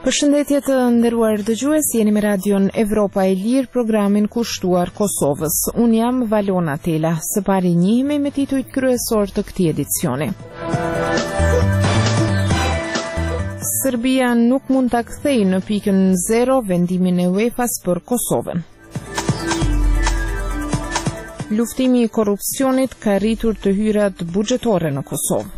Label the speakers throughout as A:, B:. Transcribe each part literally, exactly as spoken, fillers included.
A: Përshëndetje të nderuar dëgjues, jeni me radion Evropa e Lirë, programin kushtuar Kosovës. Unë jam Valona Tela, së pari njihemi me titujt kryesor të këtij edicioni. Serbia nuk mund ta kthejë në pikën zero vendimin e UEFA-s për Kosovën. Luftimi i korrupsionit ka rritur të hyrat buxhetore në Kosovë.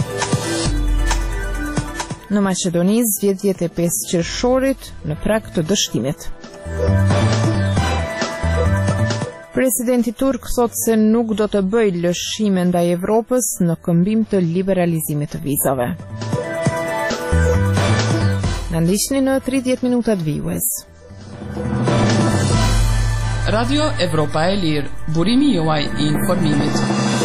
A: Në Maqedoni zgjedhjet e pesë qershorit në prag të dështimit. Presidenti turk thot se nuk do të bëjë lëshime ndaj Evropës në këmbim të liberalizimit të vizave. Na ndiqni në tridhjetë minutat vijues.
B: Radio Evropa e Lirë, burimi juaj i informimit.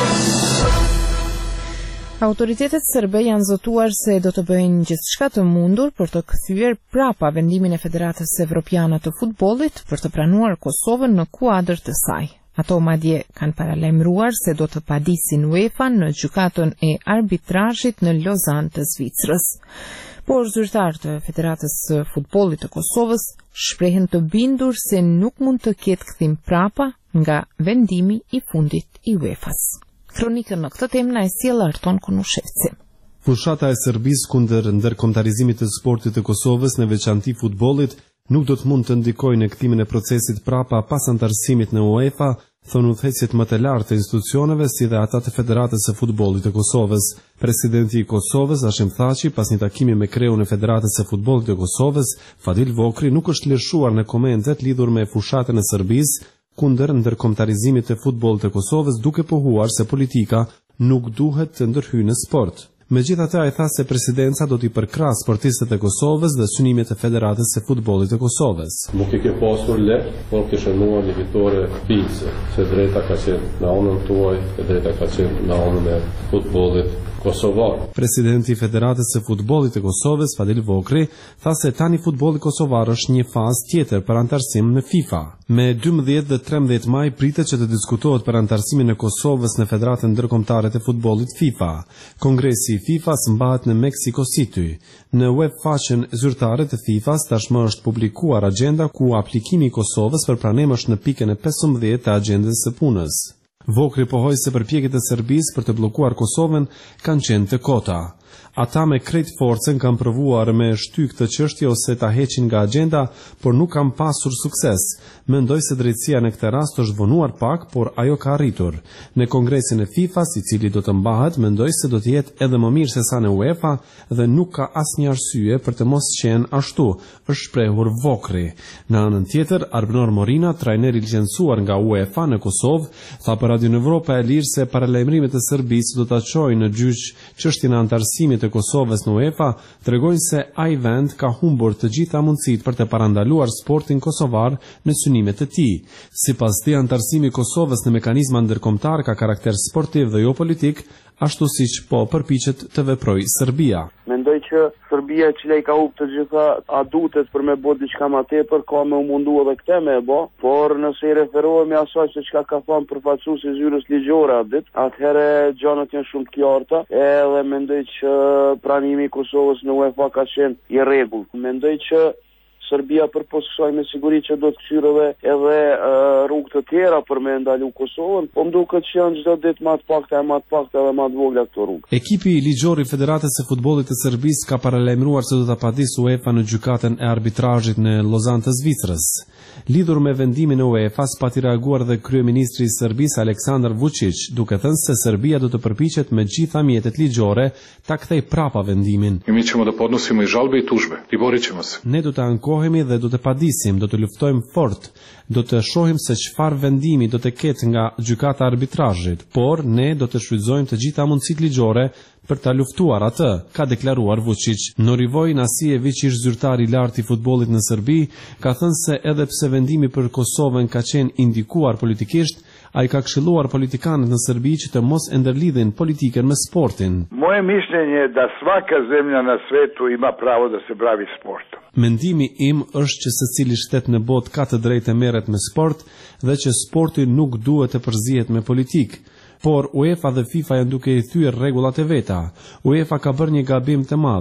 A: Autoritetet serbe janë zotuar se do të bëjnë gjithçka të mundur për të kthyer prapa vendimin e Federatës Evropiane të Futbollit për të pranuar Kosovën në kuadër të saj. Ato madje kanë paralajmëruar se do të padisin UEFA në gjykatën e arbitrazhit në Lozan të Zvicrës. Por zyrtarët e Federatës së Futbollit të Kosovës shprehen të bindur se nuk mund të ketë kthim prapa nga vendimi i fundit i UEFA-s. Kronikën në këtë temë na e sjell Arton Konushevci.
C: Fushata e Serbisë kundër ndërkombëtarizimit të sportit të Kosovës, në veçanti futbollit, nuk do të mund të ndikojë në kthimin e procesit prapa pas antarësimit në UEFA, thonë udhëheqësit më të lartë të institucioneve si dhe ata të Federatës së Futbollit të Kosovës. Presidenti i Kosovës, Hashim Thaçi, pas një takimi me kreun e Federatës së Futbollit të Kosovës, Fadil Vokri, nuk është lëshuar në komentet lidhur me fushatën e Serbisë kundër ndërkombëtarizimit të futbollit të Kosovës, duke pohuar se politika nuk duhet të ndërhyjë në sport. Megjithatë, ai tha se presidenca do t'i përkrahë sportistët e Kosovës dhe synimet e Federatës së Futbollit të Kosovës.
D: Nuk i ke pasur lehtë, por ke shënuar një fitore fize, se drejta ka qenë në anën tuaj, e drejta ka qenë në anën e futbollit kosovar.
C: Presidenti i Federatës së Futbollit të Kosovës, Fadil Vokri, tha se tani futbolli kosovar është një fazë tjetër për antarësim në FIFA. Me dymbëdhjetë dhe trembëdhjetë maj pritet që të diskutohet për antarësimin e Kosovës në Federatën Ndërkombëtare të Futbollit FIFA. Kongresi i FIFA-s mbahet në Mexico City. Në web faqen zyrtare të FIFA-s tashmë është publikuar agjenda ku aplikimi i Kosovës për pranim është në pikën e pesëmbëdhjetë të agjendës së punës. Vokri pohoi se përpjekjet e Serbisë për të bllokuar Kosovën kanë qenë të kota. Ata me krejt forcën kanë provuar me shty këtë çështje ose ta heqin nga agjenda, por nuk kanë pasur sukses. Mendoj se drejtësia në këtë rast është vonuar pak, por ajo ka arritur. Në kongresin e FIFA-s, i cili do të mbahet, mendoj se do të jetë edhe më mirë se sa në UEFA dhe nuk ka asnjë arsye për të mos qenë ashtu, është shprehur Vokri. Në anën tjetër, Arbnor Morina, trajner i licencuar nga UEFA në Kosovë, tha për Radio Evropa e Lirë se paralajmërimet e Serbisë do ta çojnë në gjyq çështjen e antarësimit të Kosovës në UEFA, tregojnë se ai vend ka humbur të gjitha mundësitë për të parandaluar sportin kosovar në synimet e tij. Sipas tij, antarësimi i Kosovës në mekanizma ndërkombëtar ka karakter sportiv dhe jo politik, ashtu siç po përpiqet të veprojë Serbia.
E: Mendoj që Serbia, e cila i ka humbur të gjitha adutet për me bë diçka më tepër, ka më mundu edhe këtë me e bë, por nëse i referohemi asaj se çka ka thënë përfaqësuesi i zyrës ligjore atë ditë, atëherë gjanat janë shumë të qarta, edhe mendoj që pranimi i Kosovës në UEFA ka qenë i rregullt. Mendoj që Serbia përpos kësaj me siguri që do të kthyer edhe edhe uh, rrugë të tjera për me ndalu Kosovën, po më duket që janë çdo ditë më të pakta e më të pakta edhe më të vogla këto rrugë.
C: Ekipi ligjor i Federatës së Futbollit të Serbisë ka paralajmëruar se do ta padisë UEFA në gjykatën e arbitrazhit në Lozan të Zvicrës. Lidhur me vendimin e UEFA-s, pati reaguar dhe kryeministri i Serbisë Aleksandar Vučić, duke thënë se Serbia do të përpiqet me gjitha mjetet ligjore ta kthejë prapa vendimin.
F: Mi ćemo da podnosimo i žalbe i tužbe. I borit ćemo se.
C: Ne do të ankohemi dhe do të padisim, do të luftojmë fort, do të shohim se çfarë vendimi do të ketë nga gjykata e arbitrazhit, por ne do të shfrytëzojmë të gjitha mundësitë ligjore për ta luftuar atë, ka deklaruar Vučić. Norivoj Nasijević, ish zyrtar i lartë i futbollit në Serbi, ka thënë se edhe pse vendimi për Kosovën ka qenë indikuar politikisht, ai ka këshilluar politikanët në Serbi që të mos e ndërlidhin politikën me sportin.
G: Moje mišljenje je da svaka zemlja na svetu ima pravo da se bavi sportom.
C: Mendimi im është që secili shtet në botë ka të drejtë të merret me sport dhe që sporti nuk duhet të përzihet me politikë. Por UEFA dhe FIFA janë duke i thyer rregullat e veta. UEFA ka bërë një gabim të madh.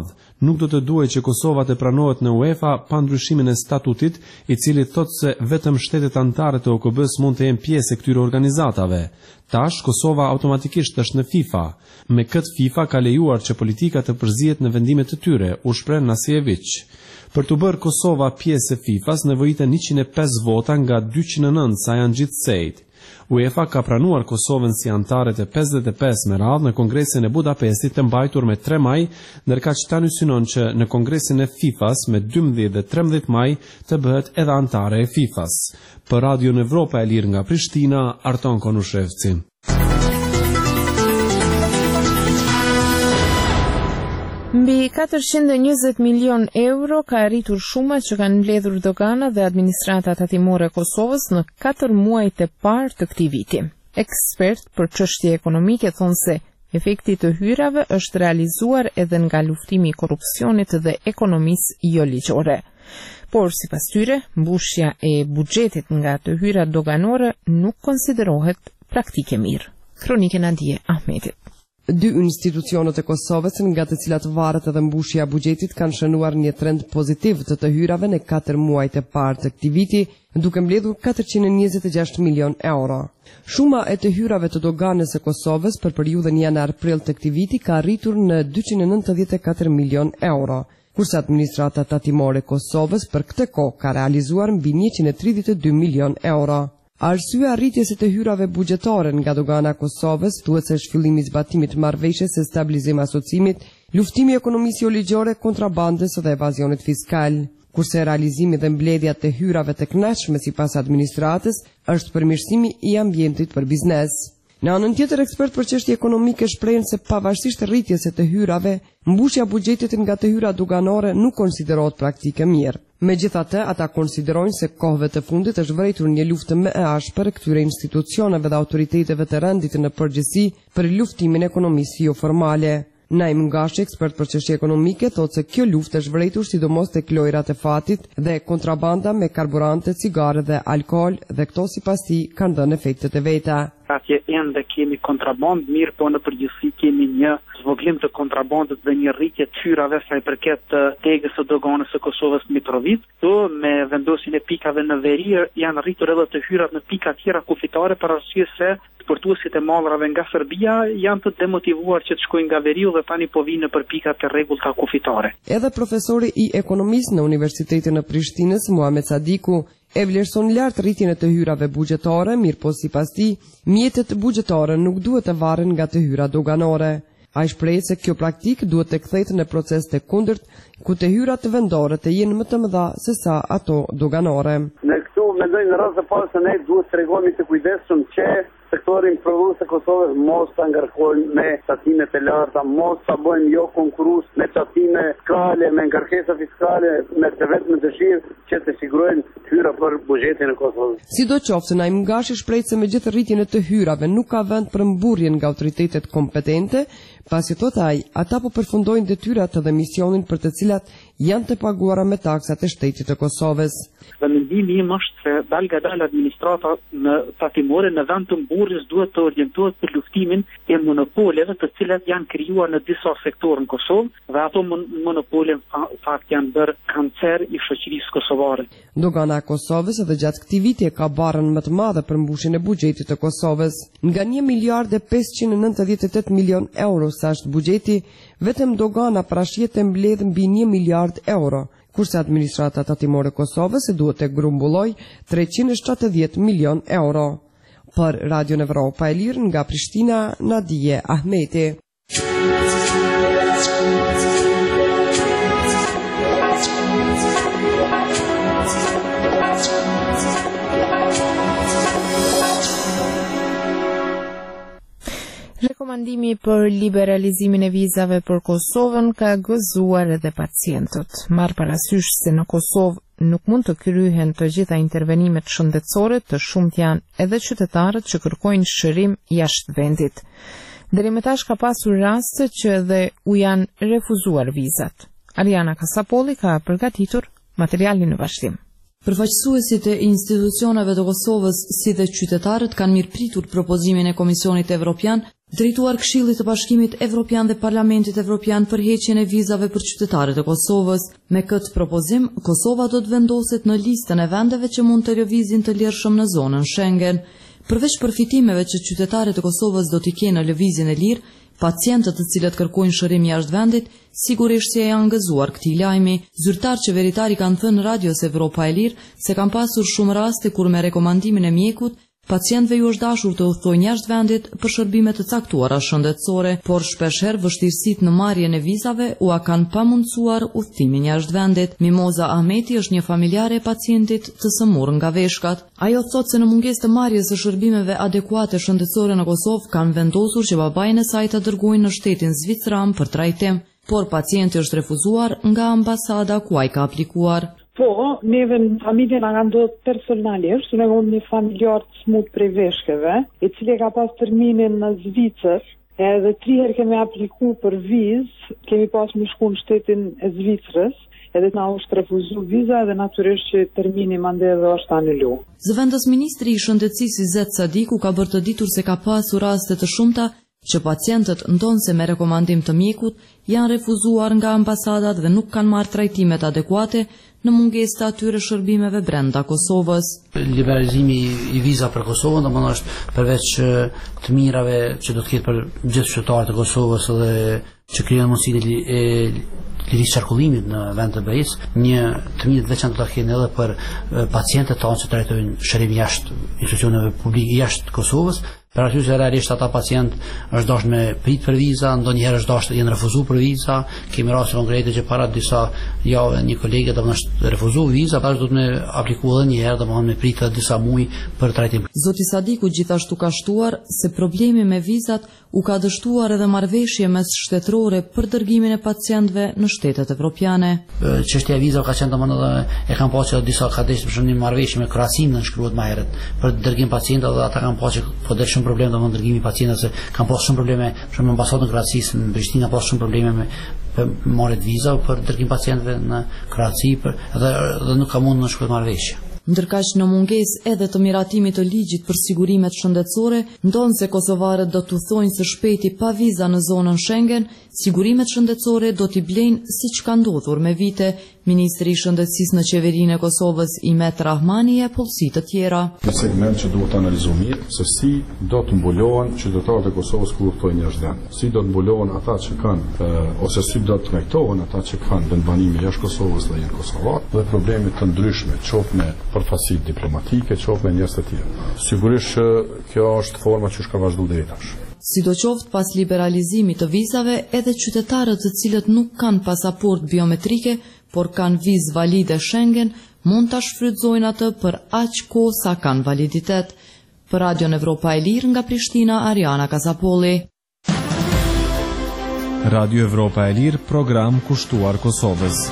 C: Nuk do të duhej që Kosova të pranohet në UEFA pa ndryshimin e statutit, i cili thotë se vetëm shtetet anëtare të O K B-s mund të jenë pjesë e këtyre organizatave. Tash Kosova automatikisht është në FIFA. Me këtë FIFA ka lejuar që politika të përzihet në vendimet të tyre, u shpreh Nasijević. Për të bërë Kosova pjesë e FIFA-s nevojiten njëqind e pesë vota nga dyqind e nëntë sa janë gjithsejt. UEFA ka pranuar Kosovën si anëtare të pesëdhjetë e pesë me radhë në Kongresin e Budapestit të mbajtur me tre maj, ndërkaq tani synon që në Kongresin e FIFA-s me dymbëdhjetë dhe trembëdhjetë maj të bëhet edhe anëtare e FIFA-s. Për Radio Evropa e Lirë nga Prishtina, Arton Konushevci.
A: Mbi katërqind e njëzet milion euro ka arritur shuma që kanë mbledhur dogana dhe administrata tatimore e Kosovës në katër muajt e parë të këtij viti. Ekspert për çështje ekonomike thonë se efekti të hyrave është realizuar edhe nga luftimi i korrupsionit dhe ekonomisë jo ligjore. Por sipas tyre, mbushja e buxhetit nga të hyrat doganore nuk konsiderohet praktike mirë. Kronike Nadije Ahmetit.
H: Dy institucionet e Kosovës nga të cilat varet edhe mbushja e buxhetit kanë shënuar një trend pozitiv të të hyrave në katër muajt e parë të këtij viti, duke mbledhur katërqind e njëzet e gjashtë milion euro. Shuma e të hyrave të doganës së Kosovës për periudhën janar-prill të këtij viti ka arritur në dyqind e nëntëdhjetë e katër milion euro, kurse administrata tatimore e Kosovës për këtë kohë ka realizuar mbi njëqind e tridhjetë e dy milion euro. Arsye arritjes së të hyrave buxhetare nga dogana e Kosovës thuhet se është fillimi i zbatimit të marrëveshjes së stabilizim asocimit, luftimi i ekonomisë jo ligjore, kontrabandës dhe evazionit fiskal, kurse realizimi dhe mbledhja të hyrave të kënaqshme sipas administratës është përmirësimi i ambientit për biznes. Në anën tjetër, ekspert për çështje ekonomike shprehin se pavarësisht rritjes së të hyrave, mbushja buxhetit nga të hyra doganore nuk konsiderohet praktike mirë. Megjithatë, ata konsiderojnë se kohëve të fundit është vërejtur një luftë më e ashpër këtyre institucioneve dhe autoriteteve të rendit në përgjithësi për luftimin e ekonomisë jo formale. Naim Ngashi, ekspert për çështje ekonomike, thotë se kjo luftë është vërejtur sidomos tek lojrat e fatit dhe kontrabanda me karburante, cigare dhe alkool, dhe këto sipas tij kanë dhënë efektet e veta.
I: Atje ende kemi kontraband, mirë po në përgjithësi kemi një zvoglim të kontrabandës dhe një rritje të hyrave sa i përket tegës së doganës së Kosovës Mitrovicë. Do me vendosjen e pikave në veri janë rritur edhe të hyrat në pika tjera kufitare për arsye se sportuesit e mallrave nga Serbia janë të demotivuar që të shkojnë nga veriu dhe tani po vinë për pikat e rregullta kufitare.
H: Edhe profesori i ekonomisë në Universitetin e Prishtinës, Muhamet Sadiku, e vlerëson lart rritjen e të hyrave buxhetare, mirë po sipas tij, mjetet buxhetare nuk duhet të varren nga të hyra doganore. Ai shpreh se kjo praktik duhet të kthehet në proces të kundërt, ku të hyrat vendore të jenë më të mëdha se sa ato doganore.
E: Ne këtu mendoj në rast të parë se ne duhet të tregojmë të kujdesshëm që sektorin prodhues të Kosovës mos ta ngarkojnë me tatime të larta, mos ta bëjmë jo konkurrues me tatime fiskale, me ngarkesa fiskale, me të vetëm dëshirë që të sigurojnë hyra për buxhetin e Kosovës.
H: Sidoqoftë, Naim Ngashi shpreh se megjithë rritjen e të hyrave nuk ka vend për mburrjen nga autoritetet kompetente, pasi thot ai, ata po përfundojnë detyrat dhe misionin për të cilat janë të paguara me taksat e shtetit të Kosovës.
I: Dhe mendimi im është se dal nga dal administrata në tatimore në vend të mburrjes duhet të orientohet për luftimin e monopoleve të cilat janë krijuar në disa sektorë në Kosovë dhe ato monopole në fakt janë bërë kancer i shoqërisë kosovare.
H: Dogana e Kosovës edhe gjatë këtij viti ka barrën më të madhe për mbushjen e buxhetit të Kosovës. Nga një miliard e pesëqind e nëntëdhjetë e tetë milion euro sa është buxheti, vetëm dogana prashjet e mbledh mbi një miliard euro, kurse administrata tatimore e Kosovës e duhet të grumbulloj treqind e shtatëdhjetë milion euro. Për Radio Evropa e Lirë nga Prishtina, Nadije Ahmeti.
A: Rekomandimi për liberalizimin e vizave për Kosovën ka gëzuar edhe pacientët. Marr parasysh se në Kosovë nuk mund të kryhen të gjitha intervenimet shëndetësore, të shumt janë edhe qytetarët që kërkojnë shërim jashtë vendit. Deri më tash ka pasur raste që edhe u janë refuzuar vizat. Ariana Kasapolli ka përgatitur materialin në vazhdim.
J: Përfaqësuesit e institucioneve të Kosovës si dhe qytetarët kanë mirëpritur propozimin e Komisionit Evropian Drejtuar Këshillit të Bashkimit Evropian dhe Parlamentit Evropian për heqjen e vizave për qytetarët e Kosovës. Me këtë propozim, Kosova do të vendoset në listën e vendeve që mund të lëvizin të lirshëm në zonën Schengen. Përveç përfitimeve që qytetarët e Kosovës do t'i kenë në lëvizjen e lirë, pacientët të cilët kërkojnë shërim jashtë vendit, sigurisht si e janë gëzuar këtij lajmi. Zyrtar qeveritari kanë thënë radios Evropa e Lirë se kanë pasur shumë raste kur me rekomandimin e mjekut pacientëve ju është dashur të udhtojnë jashtë vendit për shërbime të caktuara shëndetësore, por shpeshherë vështirësitë në marrjen e vizave u a kanë pamundsuar udhtimin jashtë vendit. Mimoza Ahmeti është një familjare e pacientit të sëmurë nga veshkat. Ajo thotë se në mungesë të marrjes së shërbimeve adekuate shëndetësore në Kosovë kanë vendosur që babain e saj të dërgojnë në shtetin Zvicram për trajtim, por pacienti është refuzuar nga ambasada ku ai ka aplikuar.
K: Po, neve në familje nga nga ndodhë personalisht, ne kam një familjar të smut prej veshkeve, i cili ka pas terminin në Zvicër, edhe tri herë kemi apliku për vizë, kemi pas më shku në shtetin e Zvicrës, edhe na është refuzu viza edhe natyrisht që termini mande edhe është anulu.
J: Zëvendës ministri i shëndetësisë Izet Sadiku ka bërë të ditur se ka pasur raste të shumta që pacientët ndonse me rekomandim të mjekut janë refuzuar nga ambasadat dhe nuk kanë marrë trajtimet adekuate në mungesë të atyre shërbimeve brenda Kosovës.
L: Liberalizimi i viza për Kosovën domethënë është përveç të mirave që do të ketë për gjithë qytetarët e Kosovës dhe që krijon mundësinë e lëvizjes qarkullimit në vend të BE-s, një të mirë të veçantë do ta kenë edhe për pacientët tonë që trajtojnë shërim jashtë institucioneve publike jashtë Kosovës. Për arsye se realisht ata pacient është dashur me prit për viza, ndonjëherë është dashur jenë refuzuar për viza. Kemi raste konkrete që para disa javë një kolege domosht refuzuar viza, pastaj do të më aplikojë edhe një herë domosht me prit disa muaj për trajtim.
J: Zoti Sadiku gjithashtu ka shtuar se problemi me vizat u ka dështuar edhe marrëveshje mes shtetërore për dërgimin e pacientëve në shtetet evropiane.
L: Çështja e vizave ka qenë domosht edhe e kanë pasur disa ka deshur për shembull marrëveshje me Kroacinë në shkruhet më herët për dërgim pacientëve dhe ata kanë pasur po del shumë probleme domosht dërgimi pacientëve se kanë pasur shumë probleme për ambasadën e Kroacisë në Prishtinë, ka pasur shumë probleme me për marrjet viza për dërgim pacientëve në Kroaci për edhe dhe nuk ka mundur në shkruhet marrëveshje.
J: Ndërkaq në mungesë edhe të miratimit të ligjit për sigurimet shëndetësore, ndonse kosovarët do të udhtojnë së shpejti pa viza në zonën Schengen, sigurimet shëndetësore do t'i blejnë siç ka ndodhur me vite. Ministri i Shëndetësisë në qeverinë e Kosovës Imet Rahmani e pollësi të tjera.
M: Një segment që duhet analizuar mirë se si do të mbulohen qytetarët e Kosovës kur udhtojnë jashtë vendit. Si do të mbulohen ata që kanë ose si do të trajtohen ata që kanë vendbanime jashtë Kosovës dhe janë kosovar dhe probleme të ndryshme, qoftë me përfaqësi diplomatike, qoftë me njerëz të tjerë. Sigurisht që kjo është forma që ka vazhduar deri tash.
J: Sidoqoftë pas liberalizimit të vizave, edhe qytetarët të cilët nuk kanë pasaport biometrike, por kanë vizë valide Schengen, mund ta shfrytëzojnë atë për aq kohë sa kanë validitet. Për Radion Evropa e Lirë nga Prishtina, Ariana Kasapolli.
C: Radio Evropa e Lirë, program kushtuar Kosovës.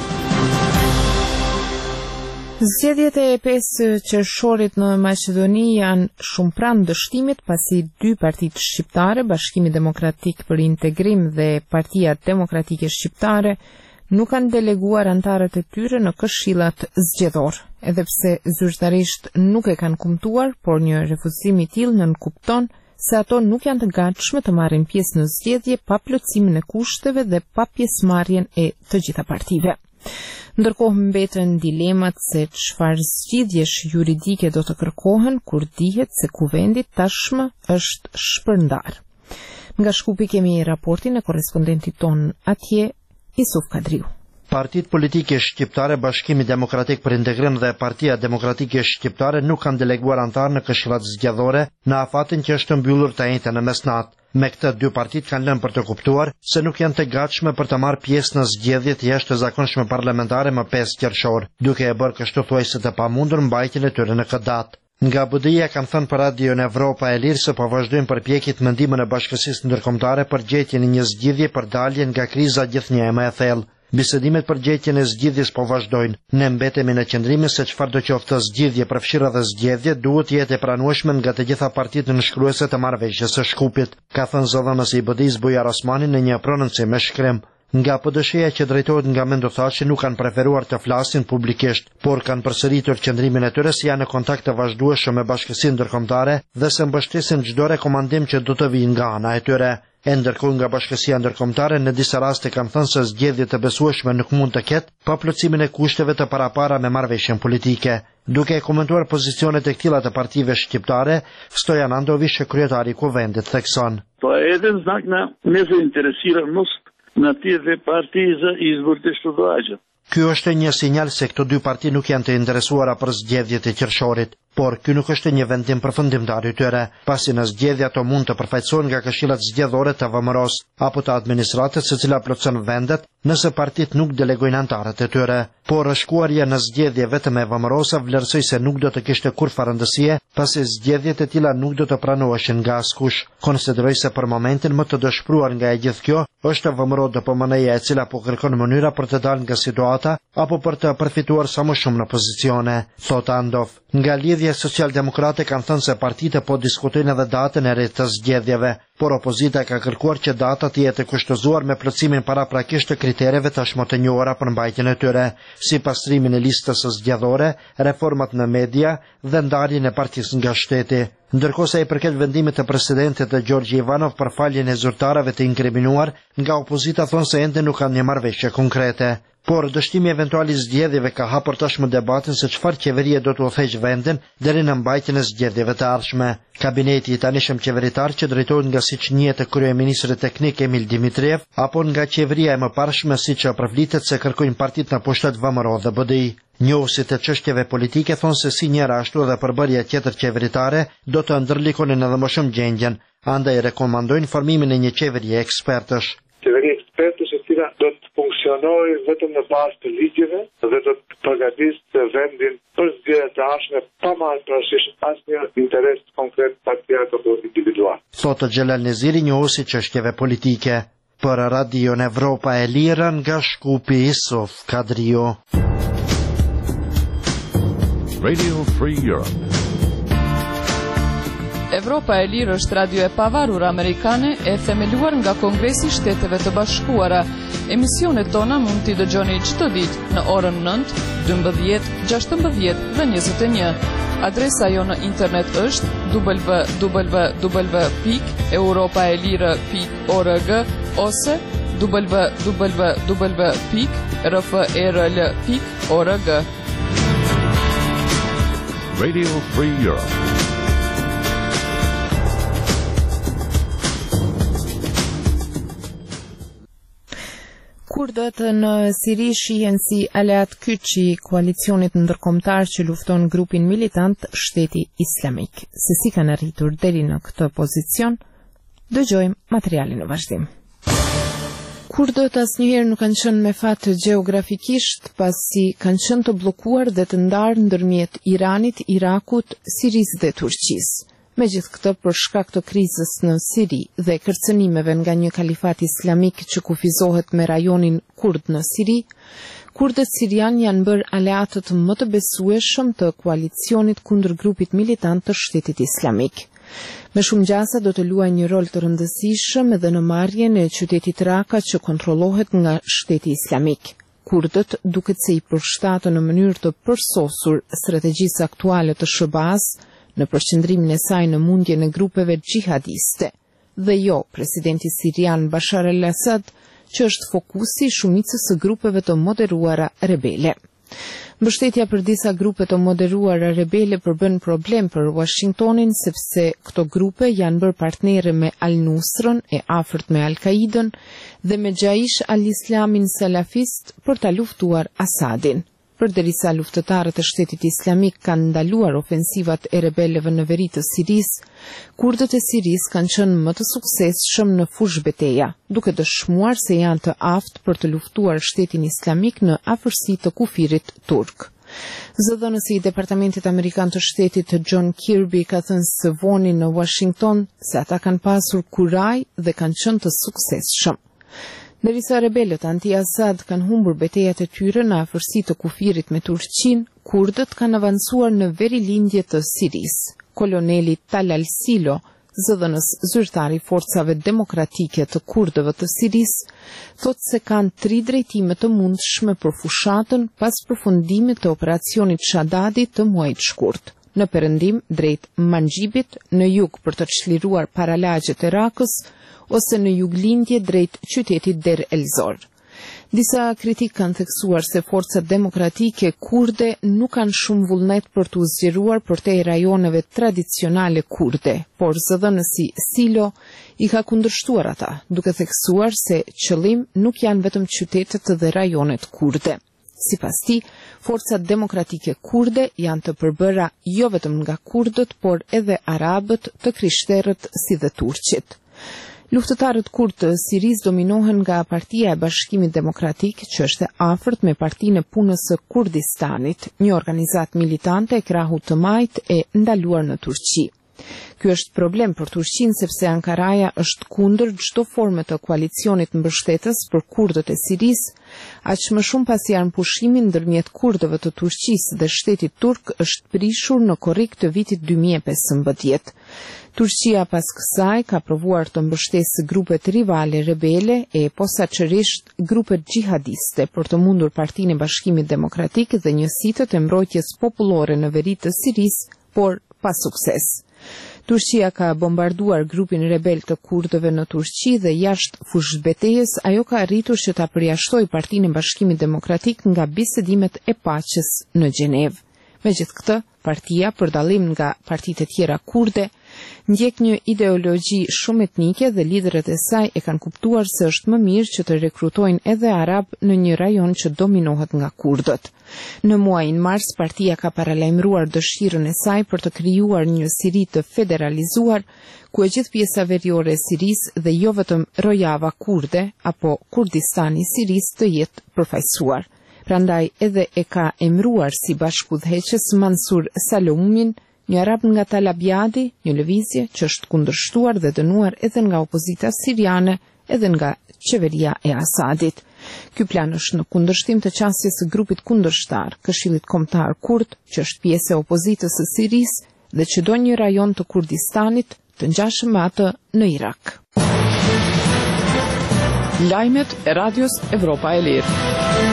A: Zgjedhjet e pesë qershorit në Maqedoni janë shumë pranë dështimit pasi dy partitë shqiptare, Bashkimi Demokratik për Integrim dhe Partia Demokratike Shqiptare, nuk kanë deleguar antarët e tyre në këshillat zgjedhor. Edhe pse zyrtarisht nuk e kanë kumtuar, por një refuzim i tillë nënkupton se ato nuk janë të gatshme të marrin pjesë në zgjedhje pa plotësimin e kushteve dhe pa pjesëmarrjen e të gjitha partive. Ndërkohë mbeten dilemat se çfarë zgjidhjesh juridike do të kërkohen kur dihet se kuvendi tashmë është shpërndar. Nga Shkupi kemi raportin e korrespondentit ton atje, Isuf Kadriu.
N: Partitë politike shqiptare, Bashkimi Demokratik për Integrim dhe Partia Demokratike Shqiptare nuk kanë deleguar antar në këshillat zgjedhore në afatin që është mbyllur të njëjtën në mesnat. Me këtë dy partitë kanë lënë për të kuptuar se nuk janë të gatshme për të marrë pjesë në zgjedhjet jashtëzakonshme parlamentare më pesë qershor, duke e bërë kështu thuajse të pamundur mbajtjen e tyre në këtë datë. Nga B D I-ja kanë thënë për Radion Evropa e Lirë se po vazhdojnë përpjekjet me ndihmën e Bashkësisë Ndërkombëtare për gjetjen e një zgjidhje për daljen nga kriza gjithnjë më e thellë. Bisedimet për gjetjen e zgjidhjes po vazhdojnë. Ne mbetemi në qëndrim se çfarë do qoftë zgjidhje përfshirë dhe zgjedhje duhet jetë e pranueshme nga të gjitha partitë nënshkruese të marrëveshjes së Shkupit, ka thënë zëdhënësi i B D I-s Bujar Osmani në një prononcim me shkrim. nga P D S-ja që drejtohet nga Mendothaçi nuk kanë preferuar të flasin publikisht, por kanë përsëritur qëndrimin e tyre se janë në kontakt të vazhdueshëm me bashkësinë ndërkombëtare dhe se mbështesin çdo rekomandim që do të vijë nga ana e tyre. E ndërkohë nga bashkësia ndërkombëtare në disa raste kanë thënë se zgjedhje të besueshme nuk mund të ketë pa plotësimin e kushteve të parapara me marrëveshjen politike. Duke e komentuar pozicionet e këtilla të partive shqiptare, Stojan Andovish, kryetari i kuvendit, thekson:
O: To je jedan znak na nezainteresiranost na te dve partije za izbor të shtudoaqët.
N: Ky është një sinjal se këto dy parti nuk janë të interesuara për zgjedhjet e qershorit, por ky nuk është një vendim përfundimtar i tyre, pasi në zgjedhje ato mund të përfaqësohen nga këshillat zgjedhore të V M R-s apo të administratës së cila plotson vendet nëse partit nuk delegojnë anëtarët e tyre. Por shkuarja në zgjedhje vetëm e V M R-s vlerësoi se nuk do të kishte kurrë rëndësie, pasi zgjedhjet e tilla nuk do të pranoheshin nga askush. Konsideroj se për momentin më të dëshpëruar nga e gjithë kjo është V M R D P M N-ja e cila po kërkon mënyra për të dalë nga situata apo për të përfituar sa më shumë në pozicione, thot Andov. Nga lidhja socialdemokrate kanë thënë se partitë po diskutojnë edhe datën e re të zgjedhjeve, por opozita ka kërkuar që data të jetë kushtëzuar me plotësimin paraprakisht të kritereve tashmë të njohura për mbajtjen e tyre, si pastrimin e listës së zgjedhore, reformat në media dhe ndarjen e partisë nga shteti. Ndërkohë sa i përket vendimit të presidentit të Gjorgji Ivanov për faljen e zyrtarëve të inkriminuar, nga opozita thonë se ende nuk kanë një marrëveshje konkrete. Por dështimi eventuali zgjedhjeve ka hapur tashmë debatin se çfarë qeverie do të udhëheqë vendin deri në mbajtjen e zgjedhjeve të ardhshme. Kabineti i tanishëm qeveritar që drejtohet nga siç njihet kryeministri teknik Emil Dimitriev apo nga qeveria e mëparshme siç përflitet se kërkojnë partitë në pushtet V M R dhe B D I. Njohësit e çështjeve politike thonë se si njëra ashtu edhe përbërja tjetër qeveritare do të ndërlikonin edhe më shumë gjendjen, andaj rekomandojnë formimin e një qeverie ekspertësh.
P: Qeveria ekspertësh e cila do të funksionojë vetëm në bazë të ligjeve dhe do të përgatisë vendin për zgjedhjet e ardhshme pa marrë parasysh asnjë interes konkret partiak apo individual.
N: Thotë Xhelal Neziri, njohësi çështjeve politike. Për Radion Evropa e Lirë nga Shkupi, Isuf Kadrio.
Q: Radio Free Europe.
B: Evropa e Lirë është radio e pavarur amerikane e themeluar nga Kongresi i Shteteve të Bashkuara. Emisionet tona mund t'i dëgjoni çdo ditë në orën nëntë, dymbëdhjetë, gjashtëmbëdhjetë dhe njëzet e një. Adresa jo në internet është w w w pikë europaelire pikë org ose w w w pikë r f e r l pikë org.
Q: Radio Free Europe.
A: Kurdët në Siri shihen si aleat kyç i koalicionit ndërkombëtar që lufton grupin militant Shteti Islamik. Se si kanë arritur deri në këtë pozicion, dëgjojmë materialin në vazhdim. Kurdët asnjëherë nuk kanë qenë me fat gjeografikisht, pasi kanë qenë të bllokuar dhe të ndarë ndërmjet Iranit, Irakut, Sirisë dhe Turqisë. Megjithë këtë, për shkak të krizës në Siri dhe kërcënimeve nga një kalifat islamik që kufizohet me rajonin kurd në Siri, kurdët sirian janë bërë aleatët më të besueshëm të koalicionit kundër grupit militant të Shtetit Islamik. Me shumë gjasa do të luajë një rol të rëndësishëm edhe në marrjen e qytetit Raka që kontrollohet nga Shteti Islamik. Kurdët duket se i përshtatën në mënyrë të përsosur strategjisë aktuale të S B A-s në përqendrimin e saj në mundjen e grupeve xhihadiste, dhe jo presidenti sirian Bashar al-Assad, që është fokusi i shumicës së grupeve të moderuara rebele. Mbështetja për disa grupe të moderuara rebele përbën problem për Washingtonin, sepse këto grupe janë bërë partnere me Al-Nusrën, e afërt me Al-Qaidën, dhe me Jaish al-Islamin salafist për ta luftuar Asadin. Përderisa luftëtarët e Shtetit Islamik kanë ndaluar ofensivat e rebelëve në veri të Sirisë, kurdët e Sirisë kanë qenë më të suksesshëm në fush beteja, duke dëshmuar se janë të aftë për të luftuar Shtetin Islamik në afërsi të kufirit turk. Zëdhënësi i Departamentit Amerikan të Shtetit John Kirby ka thënë së voni në Washington se ata kanë pasur kuraj dhe kanë qenë të suksesshëm. Derisa rebelët anti-Assad kanë humbur betejat e tyre në afërsi të kufirit me Turqinë, kurdët kanë avancuar në veri lindje të Sirisë. Koloneli Talal Silo, zëdhënës zyrtar i forcave demokratike të kurdëve të Sirisë, thotë se kanë tri drejtime të mundshme për fushatën pas përfundimit të operacionit Shadadit të muajit shkurt. Në perëndim drejt Manxhibit, në jug për të çliruar paralagjet e Rakës, ose në juglindje drejt qytetit Der el-Zor. Disa kritik kanë theksuar se forcat demokratike kurde nuk kanë shumë vullnet për të u zgjeruar përtej rajoneve tradicionale kurde, por zëdhënësi Silo i ka kundërshtuar ata, duke theksuar se qëllim nuk janë vetëm qytetet dhe rajonet kurde. Sipas tij, forcat demokratike kurde janë të përbëra jo vetëm nga kurdët, por edhe arabët, të krishterët si dhe turqit. Luftëtarët kurd të Sirisë dominohen nga Partia e Bashkimit Demokratik, që është e afërt me Partinë e Punës së Kurdistanit, një organizatë militante e krahut të majt e ndaluar në Turqi. Ky është problem për Turqinë sepse Ankaraja është kundër çdo forme të koalicionit mbështetës për kurdët e Sirisë, aq më shumë pasi armpushimi ndërmjet kurdëve të Turqisë dhe shtetit turk është prishur në korrik të vitit dy mijë e pesëmbëdhjetë. Turqia pas kësaj ka provuar të mbështesë grupet rivale rebele e posaçërisht grupet xhihadiste për të mundur Partinë e Bashkimit Demokratik dhe njësitë të mbrojtjes popullore në veri të Sirisë, por pa sukses. Turqia ka bombarduar grupin rebel të kurdëve në Turqi dhe jashtë fushbetejës ajo ka arritur që ta përjashtoj Partinë e Bashkimit Demokratik nga bisedimet e paqes në Gjenevë. Megjithë këtë, partia, për dallim nga partitë e tjera kurde, ndjek një ideologji shumë etnike dhe liderët e saj e kanë kuptuar se është më mirë që të rekrutojnë edhe arab në një rajon që dominohet nga kurdët. Në muajin mars, partia ka paralajmëruar dëshirën e saj për të krijuar një Siri të federalizuar, ku e gjithë pjesa veriore e Sirisë dhe jo vetëm Rojava kurde apo Kurdistani i Sirisë të jetë përfaqësuar. Prandaj edhe e ka emëruar si bashkëudhëheqës Mansur Saloumin, një arab nga Tal Abyadi, një lëvizje që është kundërshtuar dhe dënuar edhe nga opozita siriane, edhe nga qeveria e Asadit. Ky plan është në kundërshtim të qasjes së grupit kundërshtar, Këshillit Kombëtar Kurd, që është pjesë e opozitës së Sirisë dhe që do një rajon të Kurdistanit të ngjashëm me atë në Irak.
B: Lajmet e Radios Evropa e Lirë.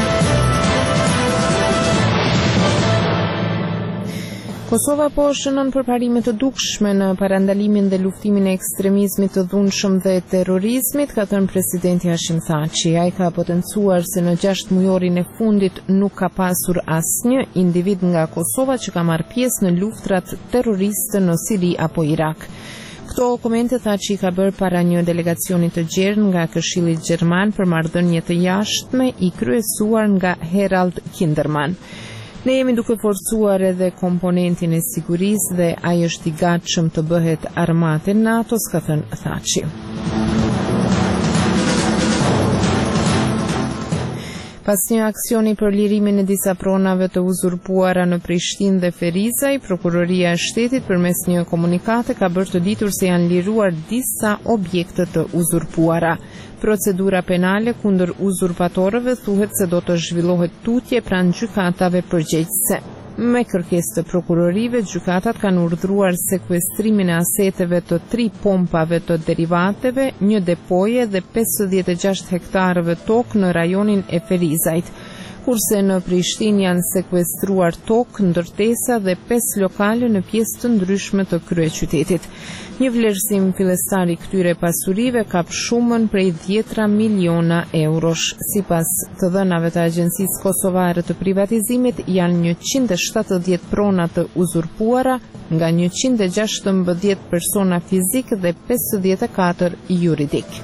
A: Kosova po shënon përparime të dukshme në parandalimin dhe luftimin e ekstremizmit të dhunshëm dhe terrorizmit, ka thënë presidenti Hashim Thaçi. Ai ka potencuar se në gjashtë mujorin e fundit nuk ka pasur asnjë individ nga Kosova që ka marrë pjesë në luftrat terroriste në Siri apo Irak. Këto komente Thaçi ka bërë para një delegacioni të gjerë nga Këshilli Gjerman për marrëdhënie të jashtme i kryesuar nga Harald Kinderman. Ne jemi duke forcuar edhe komponentin e sigurisë dhe ai është i gatshëm të bëhet armate NATO-s, ka thënë Thaçi. Pas një aksioni për lirimin e disa pronave të uzurpuara në Prishtinë dhe Ferizaj, Prokuroria e Shtetit përmes një komunikate ka bërë të ditur se janë liruar disa objekte të uzurpuara. Procedura penale kundër uzurpatorëve thuhet se do të zhvillohet tutje pranë gjykatave përgjegjëse. Me kërkesë të prokurorive, gjykatat kanë urdhëruar sekuestrimin e aseteve të tri pompave të derivateve, një depoje dhe pesëdhjetë e gjashtë hektarëve tokë në rajonin e Ferizajt. Kurse në Prishtinë janë sekuestruar tokë, ndërtesa dhe pesë lokale në pjesë të ndryshme të kryeqytetit. Një vlerësim fillestar i këtyre pasurive kap shumën prej dhjetra miliona eurosh. Sipas të dhënave të Agjencisë Kosovare të Privatizimit, janë njëqind e shtatëdhjetë prona të uzurpuara nga njëqind e gjashtëmbëdhjetë persona fizik dhe pesëdhjetë e katër juridik.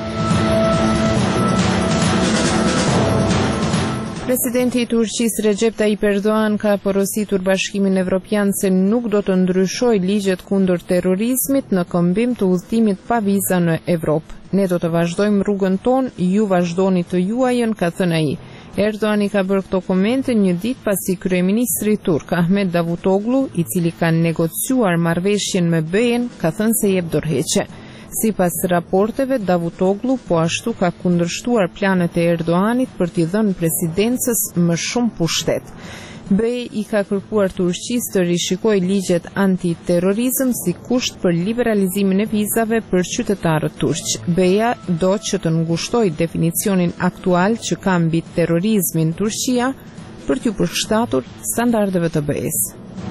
A: Presidenti i Turqisë Recep Tayyip Erdogan ka porositur Bashkimin Evropian se nuk do të ndryshojë ligjet kundër terrorizmit në këmbim të udhëtimit pa viza në Evropë. Ne do të vazhdojmë rrugën tonë, ju vazhdoni të juajën, ka thënë ai. Erdogan i ka bërë këto komente një ditë pasi kryeministri turk Ahmet Davutoglu, i cili ka negociuar marrëveshjen me B E-n, ka thënë se jep dorëheqje. Sipas raporteve, Davutoglu po ashtu ka kundërshtuar planet e Erdoganit për t'i dhënë presidencës më shumë pushtet. B E I i ka kërkuar Turqisë të rishikojë ligjet antiterrorizëm si kusht për liberalizimin e vizave për qytetarët turq. B E I-a do që të ngushtojë definicionin aktual që ka mbi terrorizmin Turqia për t'ju përshtatur standardeve të B E I-s.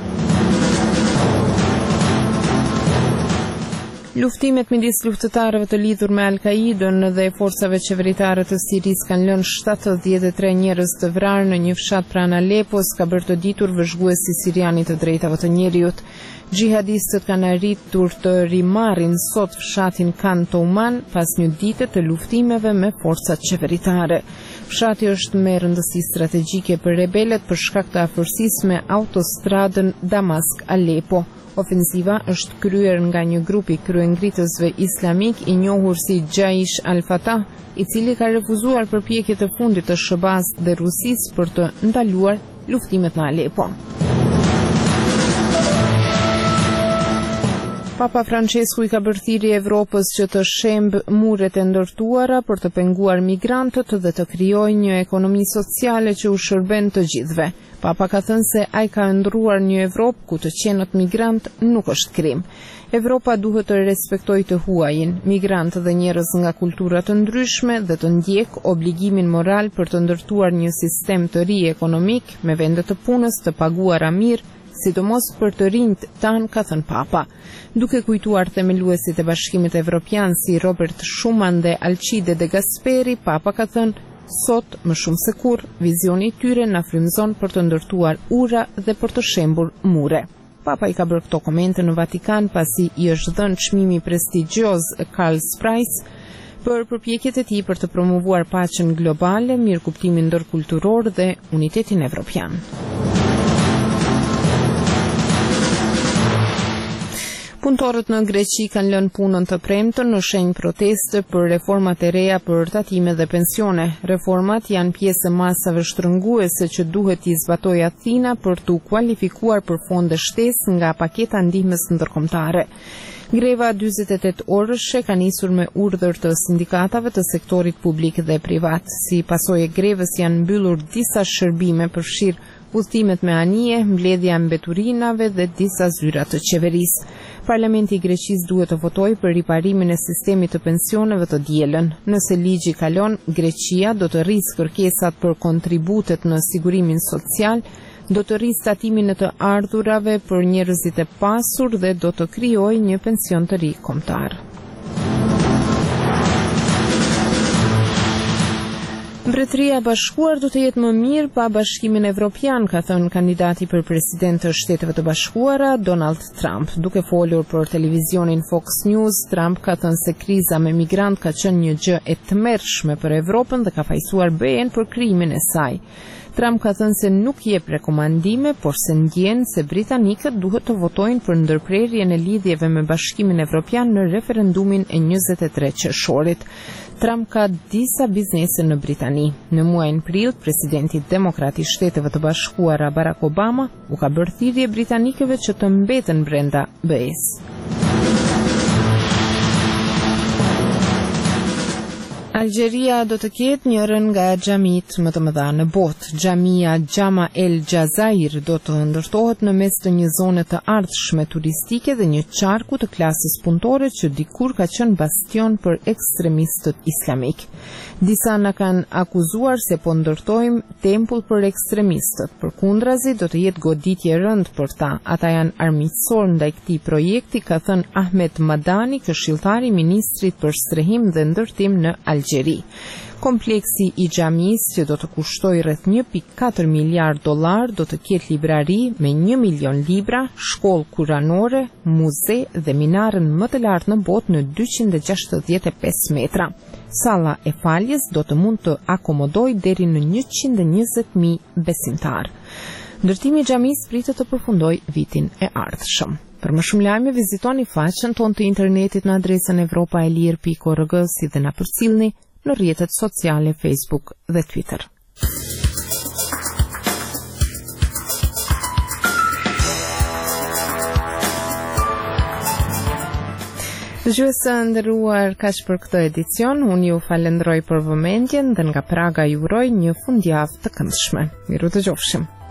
A: Luftimet midis luftëtarëve të lidhur me Al-Qaidën dhe forcave qeveritare të Sirisë kanë lënë shtatëdhjetë e tre njerëz të vrarë në një fshat pranë Alepos, ka bërë të ditur vëzhguesi siriani të drejtave të njerëzit. Xhihadistët kanë arritur të rimarrin sot fshatin Khan Touman pas një dite të luftimeve me forcat qeveritare. Fshati është me rëndësi strategjike për rebelet për shkak të afërsisë me autostradën Damask-Alepo. Ofensiva është kryer nga një grup i kryengritësve islamik i njohur si Jaish al-Fatah, i cili ka refuzuar përpjekjet e fundit të S B A-s dhe Rusisë për të ndaluar luftimet në Alepo. Papa Francesku i ka bërë thirrje Evropës që të shembë muret e ndërtuara për të penguar migrantët dhe të krijojë një ekonomi sociale që u shërben të gjithëve. Papa ka thënë se ai ka ndruar një Evropë ku të qenët migrant nuk është krim. Evropa duhet të respektojë të huajin, migrantë dhe njerëz nga kultura të ndryshme dhe të ndjek obligimin moral për të ndërtuar një sistem të ri ekonomik me vende të punës të paguara mirë, sidomos për të rinjt tanë, ka thënë Papa. Duke kujtuar themeluesit e Bashkimit Evropian si Robert Schuman dhe Alcide de Gasperi, Papa ka thënë: sot, më shumë se kur, vizioni i tyre na frymëzon për të ndërtuar ura dhe për të shembur mure. Papa i ka bërë këto komente në Vatikan pasi i është dhënë çmimi prestigjioz Karls Prize për përpjekjet e tij për të promovuar paqen globale, mirëkuptimin ndërkulturor dhe unitetin evropian. Punëtorët në Greqi kanë lënë punën të premtën në shenjë proteste për reformat e reja për tatime dhe pensione. Reformat janë pjesë e masave shtrënguese që duhet t'i zbatojë Athina për t'u kualifikuar për fonde shtesë nga paketa ndihmës ndërkombëtare. Greva dyzet e tetë orëshe ka nisur me urdhër të sindikatave të sektorit publik dhe privat. Si pasojë e grevës janë mbyllur disa shërbime, përfshirë udhëtimet me anije, mbledhja e mbeturinave dhe disa zyra të qeverisë. Parlamenti i Greqisë duhet të votojë për riparimin e sistemit të pensioneve të dielën. Nëse ligji kalon, Greqia do të rrisë kërkesat për kontributet në sigurimin social, do të rrisë tatimin e të ardhurave për njerëzit e pasur dhe do të krijojë një pension të ri kombëtar. Mbretëria e Bashkuar do të jetë më mirë pa Bashkimin Evropian, ka thënë kandidati për president të Shteteve të Bashkuara, Donald Trump. Duke folur për televizionin Fox News, Trump ka thënë se kriza me migrant ka qenë një gjë e tmerrshme për Evropën dhe ka fajsuar B E-n për krijimin e saj. Trump ka thënë se nuk jep rekomandime, por se ndjen se britanikët duhet të votojnë për ndërprerjen e lidhjeve me Bashkimin Evropian në referendumin e njëzet e tre qershorit. Trump ka disa biznese në Britani. Në muajin prill, presidenti demokrat i Shteteve të Bashkuara Barack Obama u ka bërë thirrje britanikëve që të mbeten brenda B E-s. Algjeria do të ketë njërën nga xhamit më të mëdha në botë. Xhamia Jama El Jazair do të ndërtohet në mes të një zone të ardhshme turistike dhe një qarku të klasës punëtore që dikur ka qenë bastion për ekstremistët islamik. Disa na kanë akuzuar se po ndërtojmë tempull për ekstremistët. Përkundrazi do të jetë goditje rënd për ta. Ata janë armiqësor ndaj këtij projekti, ka thënë Ahmed Madani, këshilltari i ministrit për strehim dhe ndërtim në Algjeri. Kompleksi i xhamisë, që do të kushtojë rreth një pikë katër miliard dollar, do të ketë librari me një milion libra, shkollë kuranore, muze dhe minarën më të lartë në botë në dyqind e gjashtëdhjetë e pesë metra. Salla e faljes do të mund të akomodojë deri në njëqind e njëzet mijë besimtar. Ndërtimi i xhamisë pritet të përfundojë vitin e ardhshëm. Për më shumë lajme, vizitoni faqen tonë të internetit në adresën evropa e lirë pikë org, si dhe na përcjellni në rrjetet sociale Facebook dhe Twitter. Dëgjuesë nderuar, kaq për këtë edicion. Unë ju falenderoj për vëmendjen dhe nga Praga ju uroj një fundjavë të këndshme. Miru të gjofshim.